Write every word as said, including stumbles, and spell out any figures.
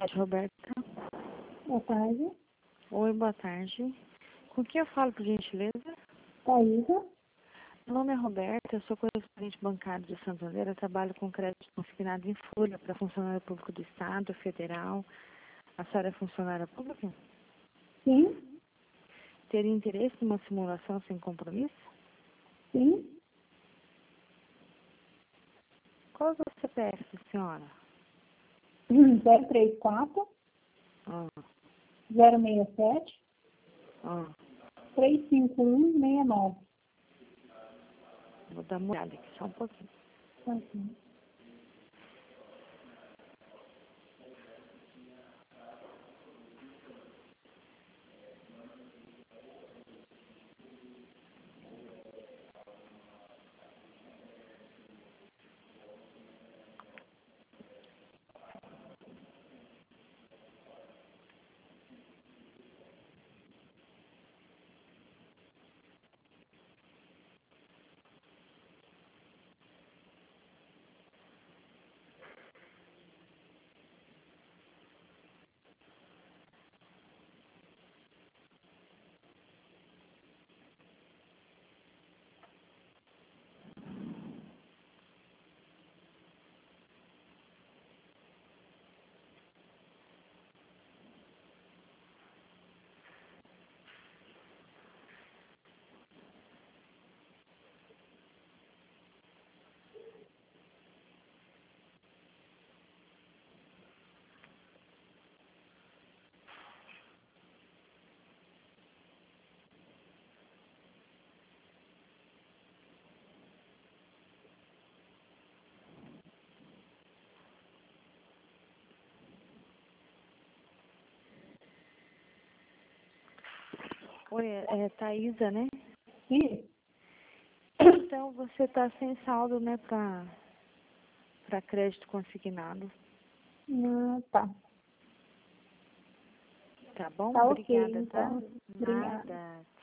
tarde, Roberta. Boa tarde. Oi, boa tarde. Com quem eu falo, por gentileza? Thaísa. Meu nome é Roberta, eu sou correspondente bancário de Santander, eu trabalho com crédito consignado em folha para funcionário público do Estado, federal. A senhora é funcionária pública? Sim. Teria interesse em uma simulação sem compromisso? Sim. Qual é o C P F da senhora? zero três quatro, Ah, zero seis sete, ah, três cinco um, seis nove. vou dar uma olhada aqui só um pouquinho. Tá aqui. Oi, é Thaísa, né? Sim. Então você está sem saldo, né, para para crédito consignado. Ah, tá. Tá bom? Tá ok, Obrigada, tá? então. Obrigada. Nada.